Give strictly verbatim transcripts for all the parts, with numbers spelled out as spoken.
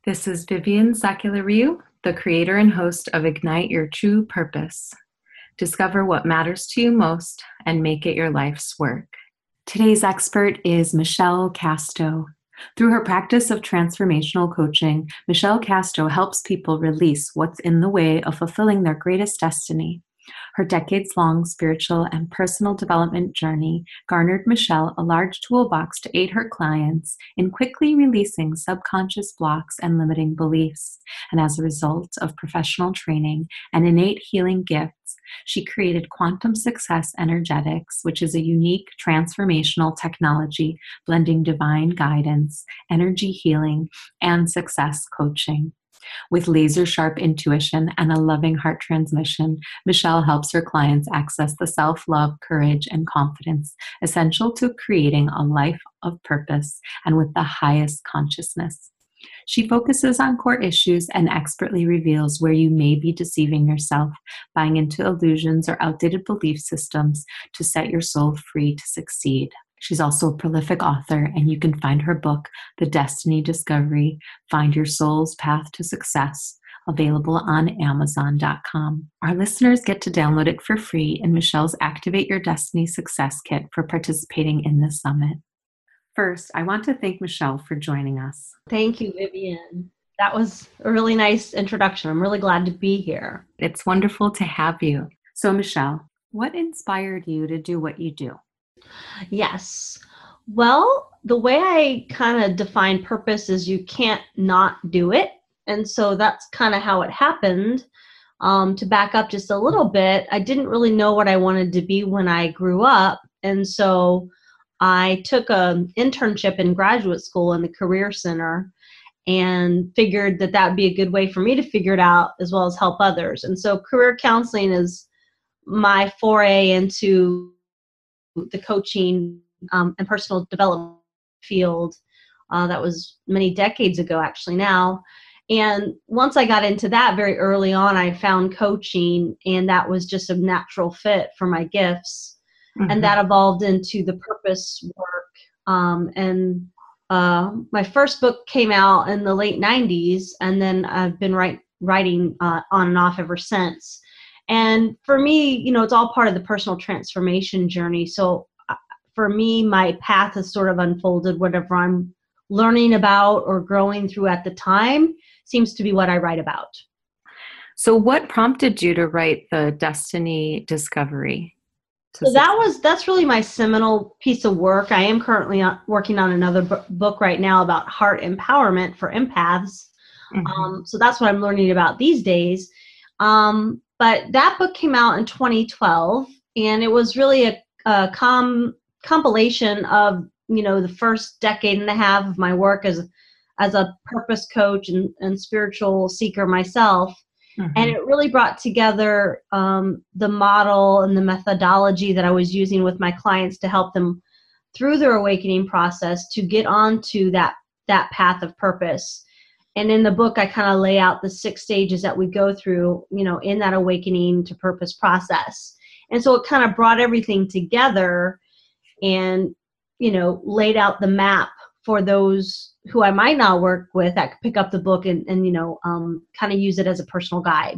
This is Vivian Sakilariu, the creator and host of Ignite Your True Purpose. Discover what matters to you most and make it your life's work. Today's expert is Michelle Casto. Through her practice of transformational coaching, Michelle Casto helps people release what's in the way of fulfilling their greatest destiny. Her decades-long spiritual and personal development journey garnered Michelle a large toolbox to aid her clients in quickly releasing subconscious blocks and limiting beliefs. And as a result of professional training and innate healing gifts, she created Quantum Success Energetics, which is a unique transformational technology blending divine guidance, energy healing, and success coaching. With laser-sharp intuition and a loving heart transmission, Michelle helps her clients access the self-love, courage, and confidence essential to creating a life of purpose and with the highest consciousness. She focuses on core issues and expertly reveals where you may be deceiving yourself, buying into illusions or outdated belief systems to set your soul free to succeed. She's also a prolific author, and you can find her book, The Destiny Discovery, Find Your Soul's Path to Success, available on amazon dot com. Our listeners get to download it for free in Michelle's Activate Your Destiny Success Kit for participating in this summit. First, I want to thank Michelle for joining us. Thank you, Vivian. That was a really nice introduction. I'm really glad to be here. It's wonderful to have you. So, Michelle, what inspired you to do what you do? Yes. Well, the way I kind of define purpose is you can't not do it. And so that's kind of how it happened. Um, to back up just a little bit, I didn't really know what I wanted to be when I grew up. And so I took an internship in graduate school in the Career Center and figured that that would be a good way for me to figure it out as well as help others. And so career counseling is my foray into the coaching um, and personal development field. Uh, that was many decades ago, actually now. And once I got into that very early on, I found coaching, and that was just a natural fit for my gifts. Mm-hmm. And that evolved into the purpose work. Um, and uh, my first book came out in the late nineties, and then I've been write, writing uh, on and off ever since. And for me, you know, it's all part of the personal transformation journey. So uh, for me, my path has sort of unfolded. Whatever I'm learning about or growing through at the time seems to be what I write about. So what prompted you to write The Destiny Discovery? So that was, that's really my seminal piece of work. I am currently working on another b- book right now about heart empowerment for empaths. Mm-hmm. Um, so that's what I'm learning about these days. Um, But that book came out in twenty twelve, and it was really a, a com, compilation of, you know, the first decade and a half of my work as as a purpose coach and, and spiritual seeker myself. Mm-hmm. And it really brought together um, the model and the methodology that I was using with my clients to help them through their awakening process to get onto that that path of purpose. And in the book, I kind of lay out the six stages that we go through, you know, in that awakening to purpose process. And so it kind of brought everything together and, you know, laid out the map for those who I might not work with that could pick up the book and, and you know, um, kind of use it as a personal guide.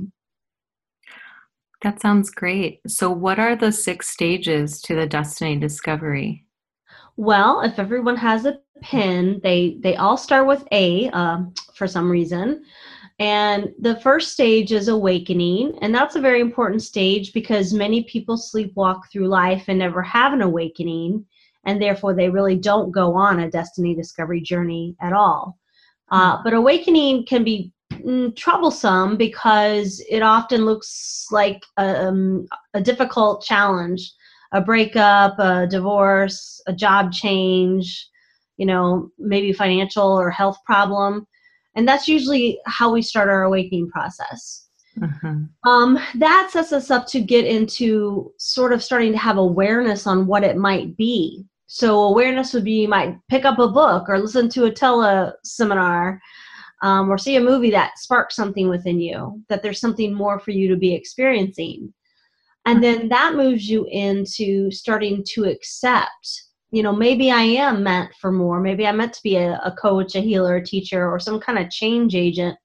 That sounds great. So what are the six stages to the Destiny Discovery? Well, if everyone has a pen, they, they all start with A um, for some reason. And the first stage is awakening. And that's a very important stage because many people sleepwalk through life and never have an awakening. And therefore, they really don't go on a destiny discovery journey at all. Uh, but awakening can be mm, troublesome because it often looks like a, um, a difficult challenge. A breakup, a divorce, a job change, you know, maybe financial or health problem. And that's usually how we start our awakening process. Mm-hmm. Um, that sets us up to get into sort of starting to have awareness on what it might be. So awareness would be you might pick up a book or listen to a tele seminar um, or see a movie that sparks something within you, that there's something more for you to be experiencing. And then that moves you into starting to accept you know, maybe I am meant for more. Maybe I'm meant to be a, a coach, a healer, a teacher, or some kind of change agent.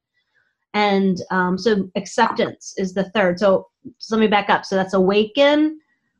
And um, so acceptance is the third. So, so let me back up. So that's awaken,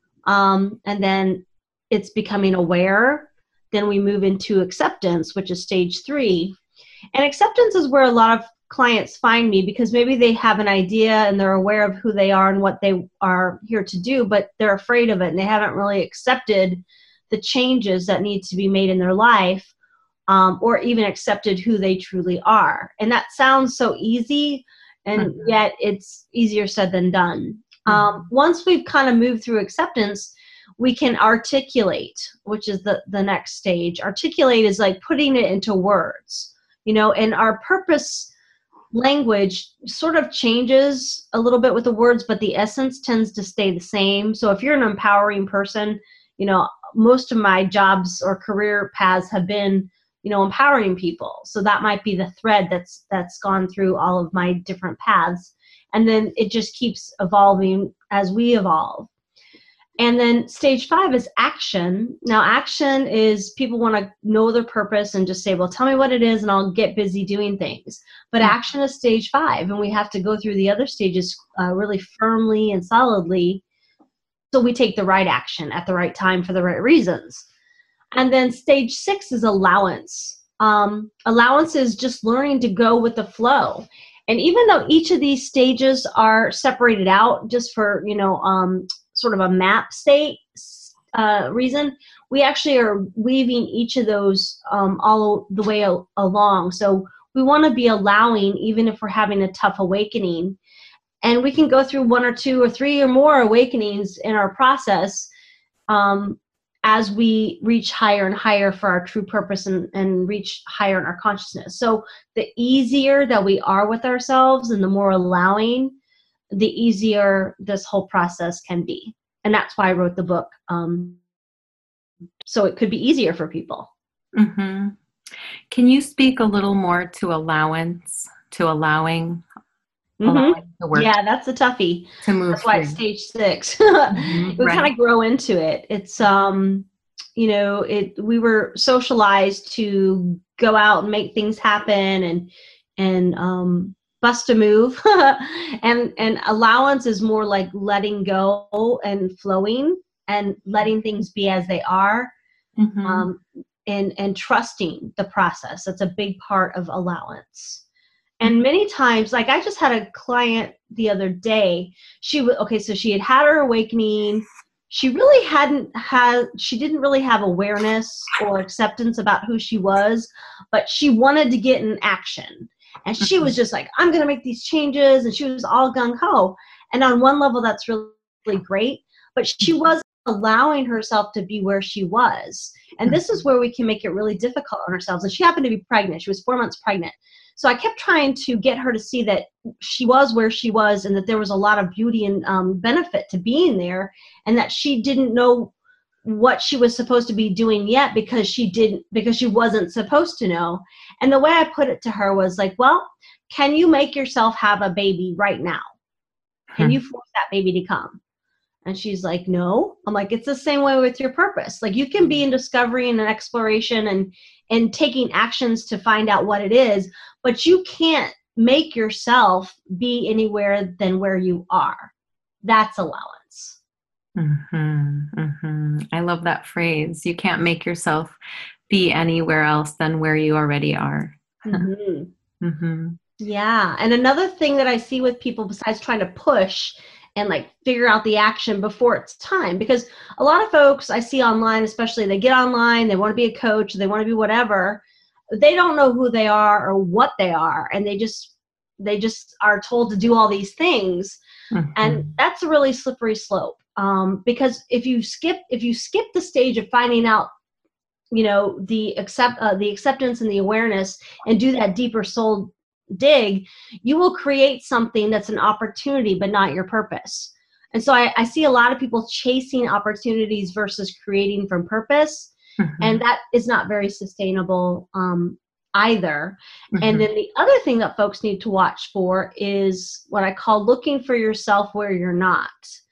um, and then it's becoming aware. Then we move into acceptance, which is stage three. And acceptance is where a lot of clients find me, because maybe they have an idea and they're aware of who they are and what they are here to do, but they're afraid of it and they haven't really accepted the changes that need to be made in their life, um, or even accepted who they truly are. And that sounds so easy, and mm-hmm. yet it's easier said than done. Mm-hmm. Um, once we've kind of moved through acceptance, we can articulate, which is the, the next stage. Articulate is like putting it into words, you know, and our purpose language sort of changes a little bit with the words, but the essence tends to stay the same. So if you're an empowering person, you know, most of my jobs or career paths have been, you know, empowering people. So that might be the thread that's that's gone through all of my different paths. And then it just keeps evolving as we evolve. And then stage five is action. Now, action is people want to know their purpose and just say, well, tell me what it is and I'll get busy doing things. But mm-hmm. action is stage five, and we have to go through the other stages uh, really firmly and solidly, so we take the right action at the right time for the right reasons. And then stage six is allowance. Um, allowance is just learning to go with the flow. And even though each of these stages are separated out just for, you know, um, sort of a map state uh, reason, we actually are weaving each of those um, all the way al- along. So we want to be allowing, even if we're having a tough awakening. And we can go through one or two or three or more awakenings in our process um, as we reach higher and higher for our true purpose and, and reach higher in our consciousness. So the easier that we are with ourselves and the more allowing, the easier this whole process can be. And that's why I wrote the book. Um, so it could be easier for people. Mm-hmm. Can you speak a little more to allowance, to allowing, allowing mm-hmm. the work? Yeah, that's a toughie. To move That's why it's stage six. Mm-hmm. We right. kind of grow into it. It's, um, you know, it. we were socialized to go out and make things happen and, and, um, bust a move. and and allowance is more like letting go and flowing and letting things be as they are, mm-hmm. um, and and trusting the process. That's a big part of allowance. And mm-hmm. many times, like I just had a client the other day, she was okay so she had had her awakening. She really hadn't had she didn't really have awareness or acceptance about who she was, but she wanted to get in action. And she was just like, I'm going to make these changes. And she was all gung-ho. And on one level, that's really, really great. But she wasn't allowing herself to be where she was. And this is where we can make it really difficult on ourselves. And she happened to be pregnant. She was four months pregnant. So I kept trying to get her to see that she was where she was and that there was a lot of beauty and um, benefit to being there, and that she didn't know what she was supposed to be doing yet because she didn't, because she wasn't supposed to know. And the way I put it to her was like, well, can you make yourself have a baby right now? Can hmm. you force that baby to come? And she's like, no. I'm like, it's the same way with your purpose. Like you can be in discovery and exploration and, and taking actions to find out what it is, but you can't make yourself be anywhere than where you are. That's allowance. Mm-hmm, mm-hmm. I love that phrase. You can't make yourself be anywhere else than where you already are. Mm-hmm. mm-hmm. Yeah. And another thing that I see with people, besides trying to push and like figure out the action before it's time, because a lot of folks I see online, especially they get online, they want to be a coach, they want to be whatever. They don't know who they are or what they are. And they just, they just are told to do all these things. Mm-hmm. And that's a really slippery slope. Um, because if you skip, if you skip the stage of finding out, you know, the accept, uh, the acceptance and the awareness, and do that deeper soul dig, you will create something that's an opportunity, but not your purpose. And so I, I see a lot of people chasing opportunities versus creating from purpose. Mm-hmm. And that is not very sustainable, um, either. Mm-hmm. And then the other thing that folks need to watch for is what I call looking for yourself where you're not.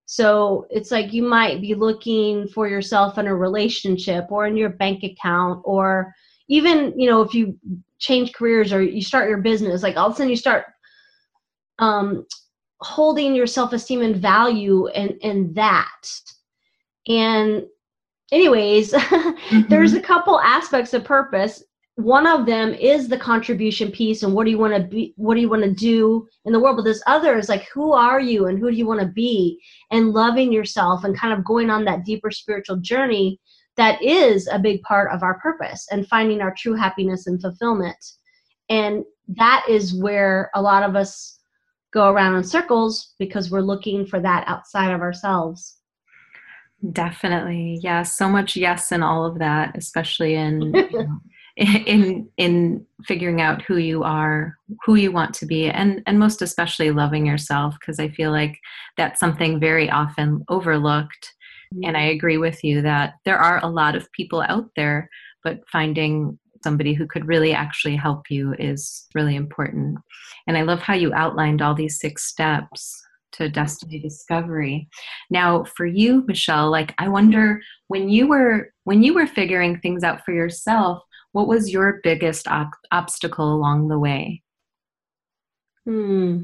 So it's like you might be looking for yourself in a relationship or in your bank account, or even, you know, if you change careers or you start your business, like all of a sudden you start um, holding your self-esteem and value in, in that. And anyways, Mm-hmm. there's a couple aspects of purpose. One of them is the contribution piece and what do you want to be, what do you want to do in the world? But this other is like, who are you and who do you want to be, and loving yourself and kind of going on that deeper spiritual journey that is a big part of our purpose, and finding our true happiness and fulfillment. And that is where a lot of us go around in circles because we're looking for that outside of ourselves. Definitely. Yeah. So much yes in all of that, especially in, you know, in, in figuring out who you are, who you want to be, and, and most especially loving yourself. Cause I feel like that's something very often overlooked. And I agree with you that there are a lot of people out there, but finding somebody who could really actually help you is really important. And I love how you outlined all these six steps to destiny discovery. Now, for you, Michelle, like I wonder, when you were when you were figuring things out for yourself, what was your biggest op- obstacle along the way? Hmm.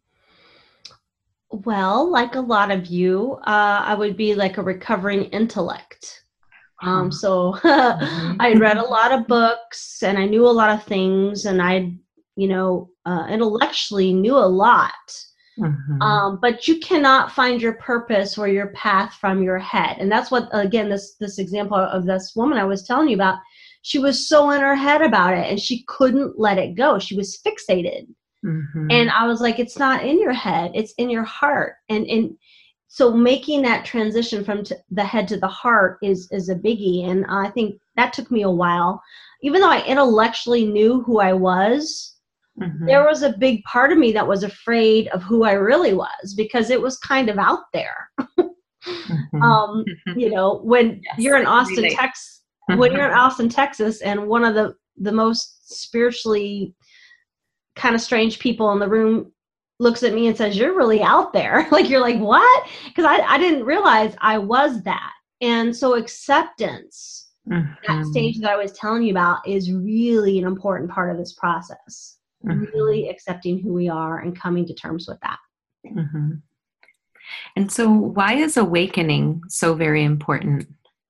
Well, like a lot of you, uh, I would be like a recovering intellect. Um, Huh. so Mhm. I read a lot of books and I knew a lot of things, and I, you know, uh, intellectually knew a lot. Mhm. Um, but you cannot find your purpose or your path from your head. And that's what, again, this, this example of this woman I was telling you about, she was so in her head about it and she couldn't let it go. She was fixated. And Mhm. I was like, it's not in your head, it's in your heart. And, and so making that transition from t- the head to the heart is, is a biggie. And I think that took me a while. Even though I intellectually knew who I was, there Mhm. was a big part of me that was afraid of who I really was because it was kind of out there. Mhm. Um, you know, when Yes, you're I in can Austin, relate. Texas, when you're in Austin, Texas, and one of the, the most spiritually kind of strange people in the room looks at me and says, "You're really out there." Like, you're like, what? Because I, I didn't realize I was that. And so acceptance, that Mhm. stage that I was telling you about, is really an important part of this process. Mhm. Really accepting who we are and coming to terms with that. Mhm. And so, why is awakening so very important?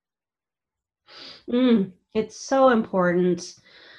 Mm, it's so important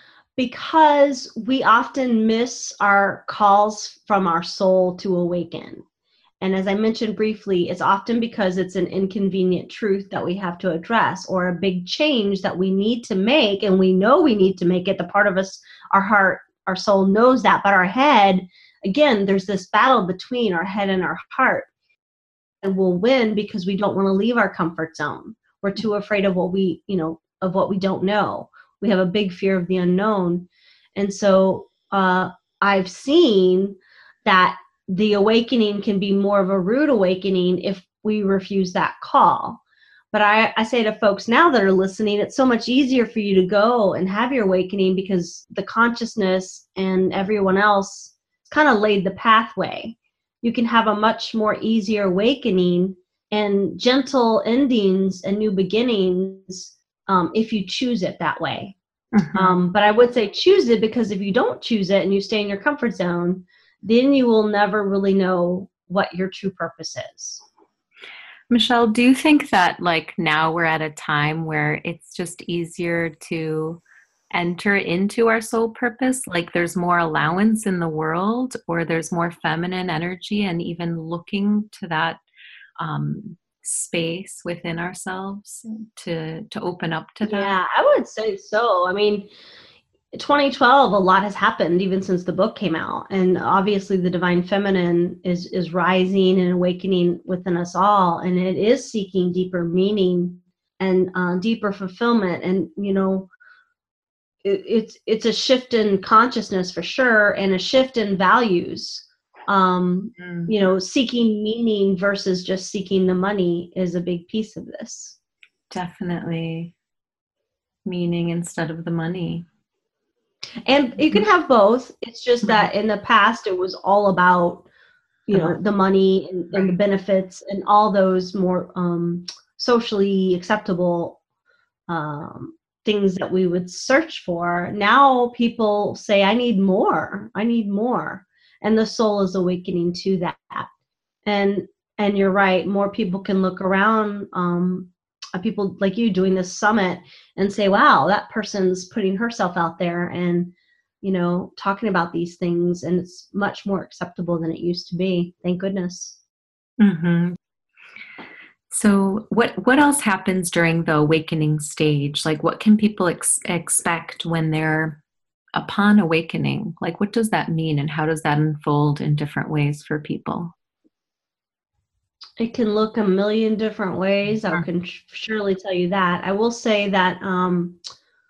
because we often miss our calls from our soul to awaken. And as I mentioned briefly, it's often because it's an inconvenient truth that we have to address, or a big change that we need to make. And we know we need to make it. The part of us, our heart, our soul knows that. But our head, again, there's this battle between our head and our heart. And we'll win because we don't want to leave our comfort zone. We're too afraid of what we, you know, of what we don't know. We have a big fear of the unknown. And so uh, I've seen that the awakening can be more of a rude awakening if we refuse that call. But I, I say to folks now that are listening, it's so much easier for you to go and have your awakening because the consciousness and everyone else kind of laid the pathway. You can have a much more easier awakening and gentle endings and new beginnings um, if you choose it that way. Mhm. Um, but I would say choose it, because if you don't choose it and you stay in your comfort zone, then you will never really know what your true purpose is. Michelle, do you think that like now we're at a time where it's just easier to enter into our soul purpose? Like there's more allowance in the world, or there's more feminine energy, and even looking to that um, space within ourselves to to open up to that? Yeah, I would say so. I mean, twenty twelve, a lot has happened even since the book came out, and obviously the divine feminine is is rising and awakening within us all, and it is seeking deeper meaning and uh, deeper fulfillment. And you know, it, it's it's a shift in consciousness for sure, and a shift in values. Um, Mm, you know, seeking meaning versus just seeking the money is a big piece of this. definitely meaning instead of the money. And you can have both. It's just that in the past it was all about you know, the money and, and the benefits and all those more um, socially acceptable um, things that we would search for. Now people say, I need more, I need more. And the soul is awakening to that. And, and you're right, more people can look around, um, at people like you doing this summit and say, wow, that person's putting herself out there and, you know, talking about these things, and it's much more acceptable than it used to be. Thank goodness. Mm-hmm. So what, what else happens during the awakening stage? Like, what can people ex- expect when they're upon awakening? Like, what does that mean, and how does that unfold in different ways for people? It can look a million different ways. I can surely tell you that. I will say that um,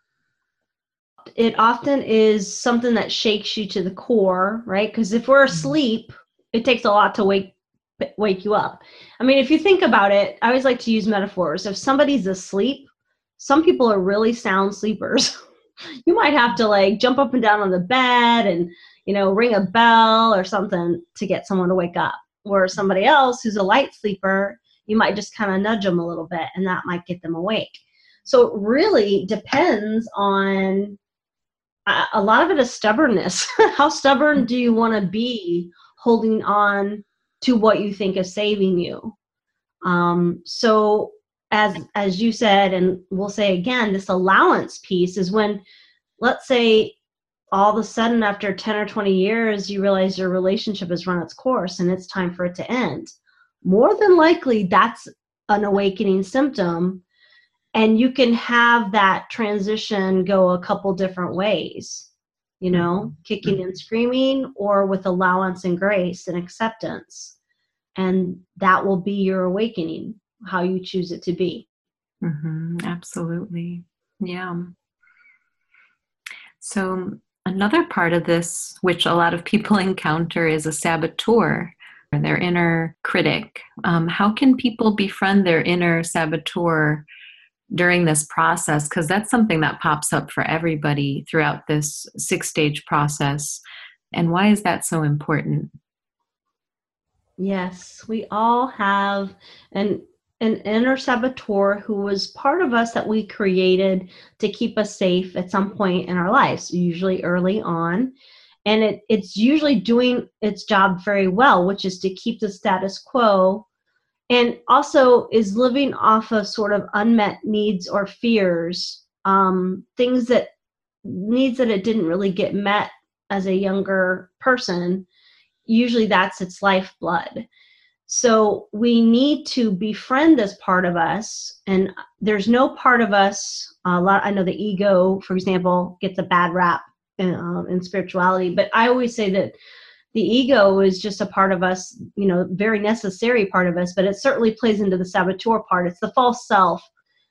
it often is something that shakes you to the core, right? Because if we're asleep, it takes a lot to wake wake you up. I mean, if you think about it, I always like to use metaphors. If somebody's asleep, some people are really sound sleepers. You might have to like jump up and down on the bed and, you know, ring a bell or something to get someone to wake up. Or somebody else who's a light sleeper, you might just kind of nudge them a little bit and that might get them awake. So it really depends on, uh, a lot of it is stubbornness. How stubborn do you want to be holding on to what you think is saving you? Um, so as, as you said, and we'll say again, this allowance piece is when, let's say, all of a sudden after ten or twenty years, you realize your relationship has run its course and it's time for it to end. More than likely, that's an awakening symptom. And you can have that transition go a couple different ways, you know, mm-hmm. kicking and screaming, or with allowance and grace and acceptance. And that will be your awakening, how you choose it to be. Mm-hmm. Absolutely. Yeah. So another part of this, which a lot of people encounter, is a saboteur, or their inner critic. Um, how can people befriend their inner saboteur during this process? Because that's something that pops up for everybody throughout this six-stage process. And why is that so important? Yes, we all have an an inner saboteur who was part of us that we created to keep us safe at some point in our lives, usually early on. And it, it's usually doing its job very well, which is to keep the status quo, and also is living off of sort of unmet needs or fears, um, things that needs that it didn't really get met as a younger person. Usually that's its lifeblood. So we need to befriend this part of us, and there's no part of us, a lot, I know the ego, for example, gets a bad rap in, uh, in spirituality, but I always say that the ego is just a part of us, you know, very necessary part of us, but it certainly plays into the saboteur part. It's the false self.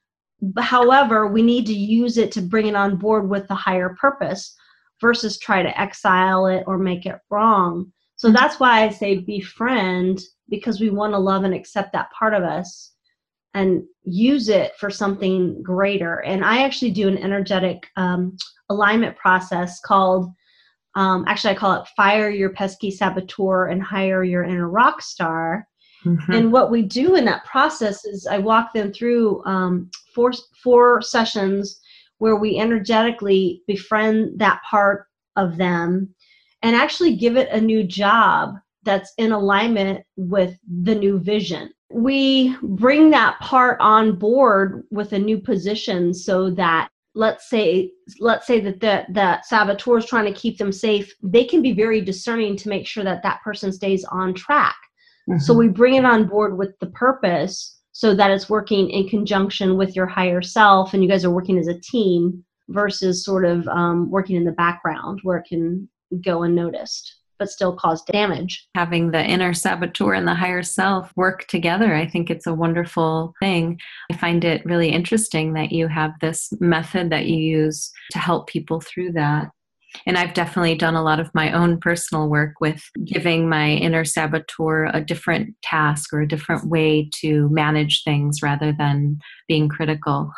However, we need to use it to bring it on board with the higher purpose versus try to exile it or make it wrong. So that's why I say befriend, because we want to love and accept that part of us and use it for something greater. And I actually do an energetic um, alignment process called, um, actually I call it Fire Your Pesky Saboteur and Hire Your Inner Rock Star. Mm-hmm. And what we do in that process is I walk them through um, four, four sessions where we energetically befriend that part of them and actually give it a new job that's in alignment with the new vision. We bring that part on board with a new position so that, let's say, let's say that the, that saboteur is trying to keep them safe. They can be very discerning to make sure that that person stays on track. Mm-hmm. So we bring it on board with the purpose so that it's working in conjunction with your higher self, and you guys are working as a team versus sort of um, working in the background where it can go unnoticed but still cause damage. Having the inner saboteur and the higher self work together, I think it's a wonderful thing. I find it really interesting that you have this method that you use to help people through that. And I've definitely done a lot of my own personal work with giving my inner saboteur a different task or a different way to manage things rather than being critical.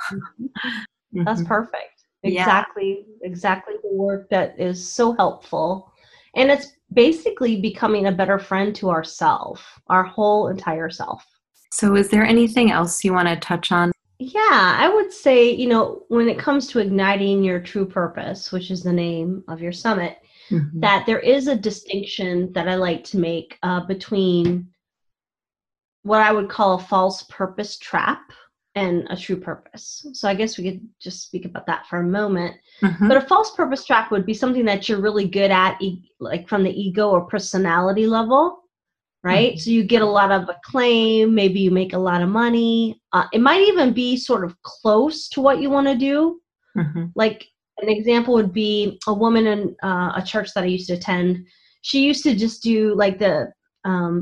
Mm-hmm. That's perfect. Exactly, yeah. Exactly the work that is so helpful. And it's basically becoming a better friend to ourself, our whole entire self. So is there anything else you want to touch on? Yeah, I would say, you know, when it comes to igniting your true purpose, which is the name of your summit, Mm-hmm. that there is a distinction that I like to make uh, between what I would call a false purpose trap and a true purpose. So I guess we could just speak about that for a moment. Mm-hmm. But a false purpose trap would be something that you're really good at, e- like from the ego or personality level, right? Mm-hmm. So you get a lot of acclaim, maybe you make a lot of money. Uh, it might even be sort of close to what you want to do. Mm-hmm. Like an example would be a woman in uh, a church that I used to attend. She used to just do like the um,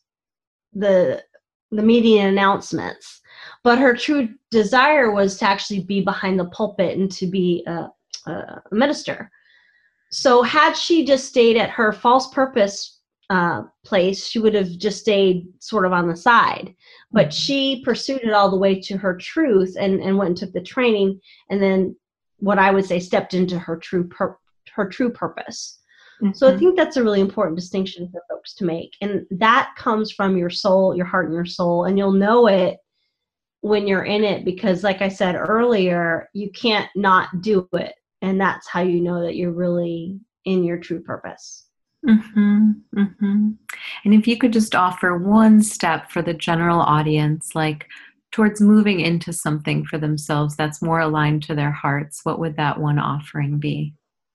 the the meeting announcements, but her true desire was to actually be behind the pulpit and to be a, a minister. So had she just stayed at her false purpose uh, place, she would have just stayed sort of on the side. But Mm-hmm. she pursued it all the way to her truth and, and went and took the training, and then what I would say stepped into her true pur- her true purpose. So I Mm-hmm. think that's a really important distinction for folks to make. And that comes from your soul, your heart and your soul. And you'll know it when you're in it because, like I said earlier, you can't not do it. And that's how you know that you're really in your true purpose. Mm-hmm. Mm-hmm. And if you could just offer one step for the general audience, like towards moving into something for themselves that's more aligned to their hearts, what would that one offering be?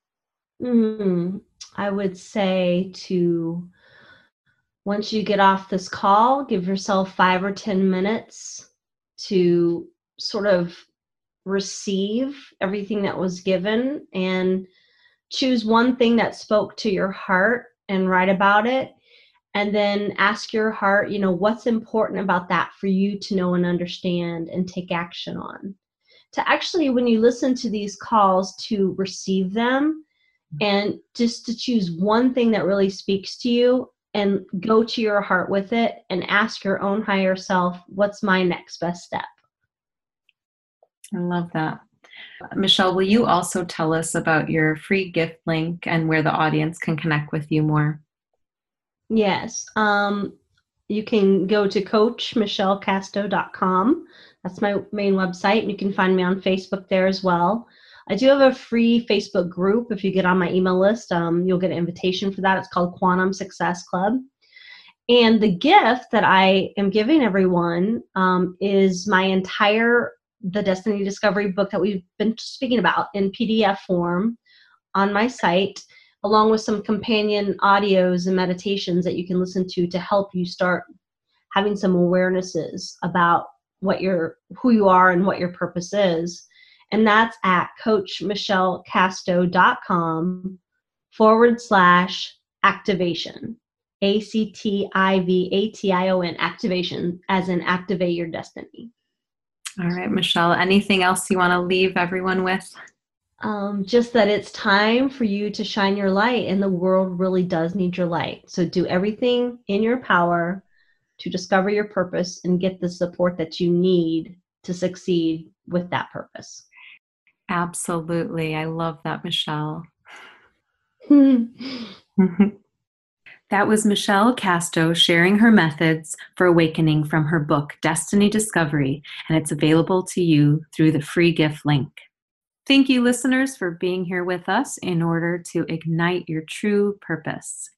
Mm, I would say to, once you get off this call, give yourself five or ten minutes to sort of receive everything that was given and choose one thing that spoke to your heart and write about it. And then ask your heart, you know, what's important about that for you to know and understand and take action on. To actually, when you listen to these calls, to receive them and just to choose one thing that really speaks to you and go to your heart with it and ask your own higher self, what's my next best step? I love that. Michelle, will you also tell us about your free gift link and where the audience can connect with you more? Yes. Um, you can go to coach michelle casto dot com. That's my main website, and you can find me on Facebook there as well. I do have a free Facebook group. If you get on my email list, um, you'll get an invitation for that. It's called Quantum Success Club. And the gift that I am giving everyone um, is my entire The Destiny Discovery book that we've been speaking about in P D F form on my site, along with some companion audios and meditations that you can listen to to help you start having some awarenesses about what your who you are and what your purpose is. And that's at coach michelle casto dot com forward slash activation. A C T I V A T I O N, activation, as in activate your destiny. All right, Michelle, anything else you want to leave everyone with? Um, just that it's time for you to shine your light, and the world really does need your light. So do everything in your power to discover your purpose and get the support that you need to succeed with that purpose. Absolutely. I love that, Michelle. That was Michelle Casto sharing her methods for awakening from her book, Destiny Discovery, and it's available to you through the free gift link. Thank you, listeners, for being here with us in order to ignite your true purpose.